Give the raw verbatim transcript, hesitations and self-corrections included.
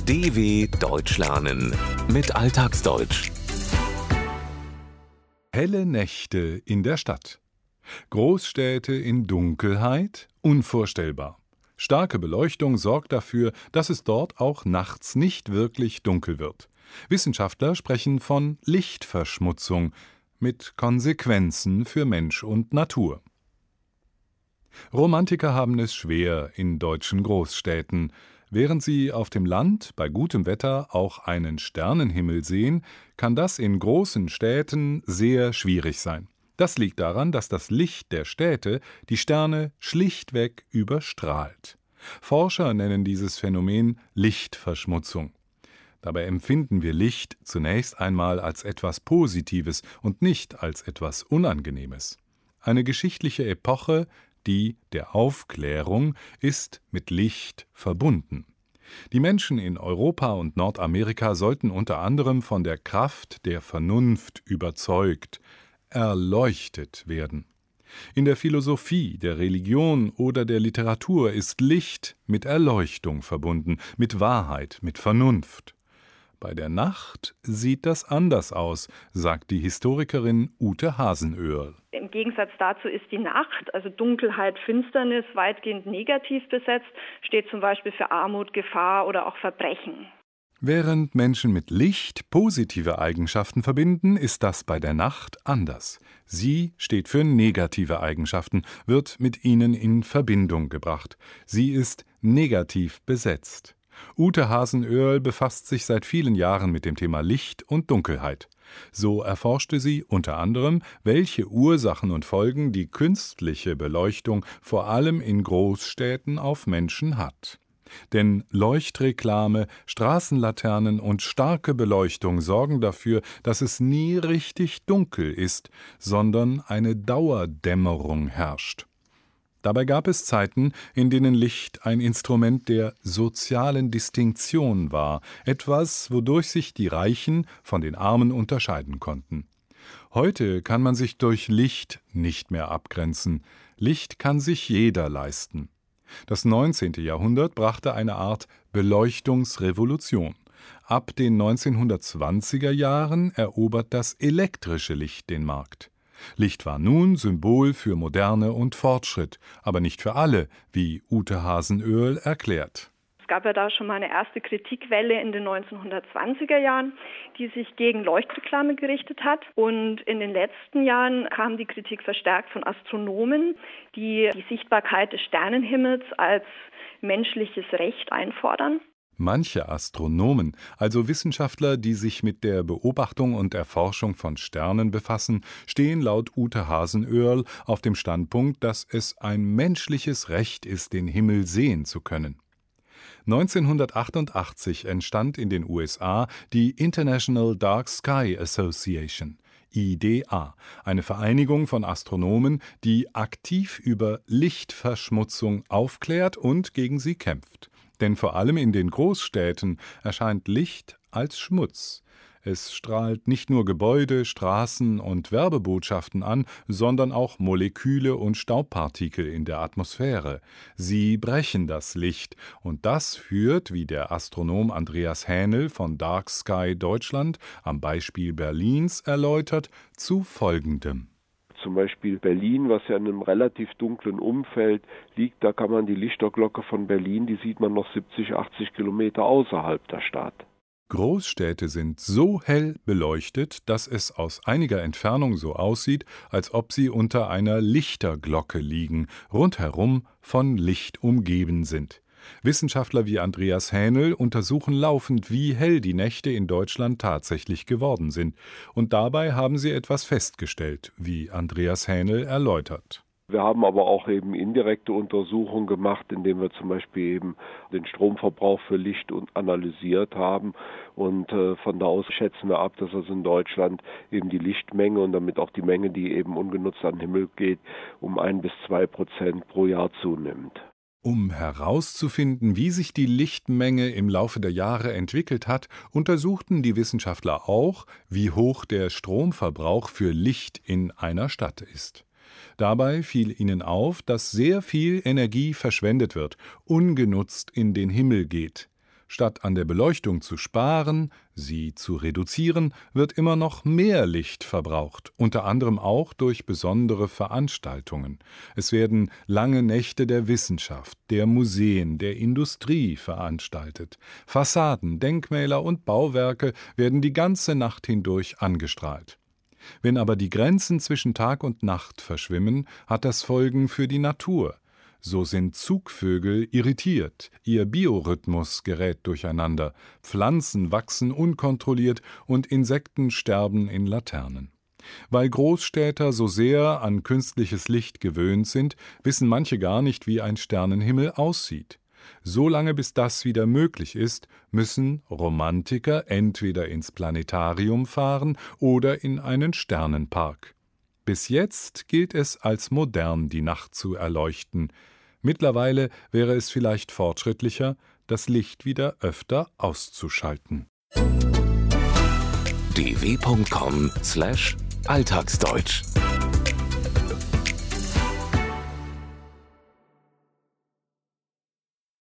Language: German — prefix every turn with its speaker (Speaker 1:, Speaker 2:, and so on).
Speaker 1: D W Deutsch lernen mit Alltagsdeutsch.
Speaker 2: Helle Nächte in der Stadt. Großstädte in Dunkelheit? Unvorstellbar. Starke Beleuchtung sorgt dafür, dass es dort auch nachts nicht wirklich dunkel wird. Wissenschaftler sprechen von Lichtverschmutzung mit Konsequenzen für Mensch und Natur. Romantiker haben es schwer in deutschen Großstädten. Während sie auf dem Land bei gutem Wetter auch einen Sternenhimmel sehen, kann das in großen Städten sehr schwierig sein. Das liegt daran, dass das Licht der Städte die Sterne schlichtweg überstrahlt. Forscher nennen dieses Phänomen Lichtverschmutzung. Dabei empfinden wir Licht zunächst einmal als etwas Positives und nicht als etwas Unangenehmes. Eine geschichtliche Epoche, die der Aufklärung, ist mit Licht verbunden. Die Menschen in Europa und Nordamerika sollten unter anderem von der Kraft der Vernunft überzeugt, erleuchtet werden. In der Philosophie, der Religion oder der Literatur ist Licht mit Erleuchtung verbunden, mit Wahrheit, mit Vernunft. Bei der Nacht sieht das anders aus, sagt die Historikerin Ute Hasenöhrl.
Speaker 3: Im Gegensatz dazu ist die Nacht, also Dunkelheit, Finsternis, weitgehend negativ besetzt, steht zum Beispiel für Armut, Gefahr oder auch Verbrechen.
Speaker 2: Während Menschen mit Licht positive Eigenschaften verbinden, ist das bei der Nacht anders. Sie steht für negative Eigenschaften, wird mit ihnen in Verbindung gebracht. Sie ist negativ besetzt. Ute Hasenöhrl befasst sich seit vielen Jahren mit dem Thema Licht und Dunkelheit. So erforschte sie unter anderem, welche Ursachen und Folgen die künstliche Beleuchtung vor allem in Großstädten auf Menschen hat. Denn Leuchtreklame, Straßenlaternen und starke Beleuchtung sorgen dafür, dass es nie richtig dunkel ist, sondern eine Dauerdämmerung herrscht. Dabei gab es Zeiten, in denen Licht ein Instrument der sozialen Distinktion war, etwas, wodurch sich die Reichen von den Armen unterscheiden konnten. Heute kann man sich durch Licht nicht mehr abgrenzen. Licht kann sich jeder leisten. Das neunzehnte Jahrhundert brachte eine Art Beleuchtungsrevolution. Ab den neunzehnhundertzwanziger Jahren erobert das elektrische Licht den Markt. Licht war nun Symbol für Moderne und Fortschritt, aber nicht für alle, wie Ute Hasenöhrl erklärt.
Speaker 3: Es gab ja da schon mal eine erste Kritikwelle in den neunzehnhundertzwanziger Jahren, die sich gegen Leuchtreklame gerichtet hat. Und in den letzten Jahren kam die Kritik verstärkt von Astronomen, die die Sichtbarkeit des Sternenhimmels als menschliches Recht einfordern.
Speaker 2: Manche Astronomen, also Wissenschaftler, die sich mit der Beobachtung und Erforschung von Sternen befassen, stehen laut Ute Hasenöhrl auf dem Standpunkt, dass es ein menschliches Recht ist, den Himmel sehen zu können. neunzehnhundertachtundachtzig entstand in den U S A die International Dark Sky Association, I D A, eine Vereinigung von Astronomen, die aktiv über Lichtverschmutzung aufklärt und gegen sie kämpft. Denn vor allem in den Großstädten erscheint Licht als Schmutz. Es strahlt nicht nur Gebäude, Straßen und Werbebotschaften an, sondern auch Moleküle und Staubpartikel in der Atmosphäre. Sie brechen das Licht und das führt, wie der Astronom Andreas Hähnel von Dark Sky Deutschland am Beispiel Berlins erläutert, zu Folgendem.
Speaker 4: Zum Beispiel Berlin, was ja in einem relativ dunklen Umfeld liegt, da kann man die Lichterglocke von Berlin, die sieht man noch siebzig, achtzig Kilometer außerhalb der Stadt.
Speaker 2: Großstädte sind so hell beleuchtet, dass es aus einiger Entfernung so aussieht, als ob sie unter einer Lichterglocke liegen, rundherum von Licht umgeben sind. Wissenschaftler wie Andreas Hähnel untersuchen laufend, wie hell die Nächte in Deutschland tatsächlich geworden sind. Und dabei haben sie etwas festgestellt, wie Andreas Hähnel erläutert.
Speaker 4: Wir haben aber auch eben indirekte Untersuchungen gemacht, indem wir zum Beispiel eben den Stromverbrauch für Licht analysiert haben. Und äh, von da aus schätzen wir ab, dass also in Deutschland eben die Lichtmenge und damit auch die Menge, die eben ungenutzt an den Himmel geht, um ein bis zwei Prozent pro Jahr zunimmt.
Speaker 2: Um herauszufinden, wie sich die Lichtmenge im Laufe der Jahre entwickelt hat, untersuchten die Wissenschaftler auch, wie hoch der Stromverbrauch für Licht in einer Stadt ist. Dabei fiel ihnen auf, dass sehr viel Energie verschwendet wird, ungenutzt in den Himmel geht. Statt an der Beleuchtung zu sparen, sie zu reduzieren, wird immer noch mehr Licht verbraucht, unter anderem auch durch besondere Veranstaltungen. Es werden lange Nächte der Wissenschaft, der Museen, der Industrie veranstaltet. Fassaden, Denkmäler und Bauwerke werden die ganze Nacht hindurch angestrahlt. Wenn aber die Grenzen zwischen Tag und Nacht verschwimmen, hat das Folgen für die Natur. So sind Zugvögel irritiert, ihr Biorhythmus gerät durcheinander, Pflanzen wachsen unkontrolliert und Insekten sterben in Laternen. Weil Großstädter so sehr an künstliches Licht gewöhnt sind, wissen manche gar nicht, wie ein Sternenhimmel aussieht. Solange bis das wieder möglich ist, müssen Romantiker entweder ins Planetarium fahren oder in einen Sternenpark. Bis jetzt gilt es als modern, die Nacht zu erleuchten. Mittlerweile wäre es vielleicht fortschrittlicher, das Licht wieder öfter auszuschalten.
Speaker 1: d w punkt com slash alltagsdeutsch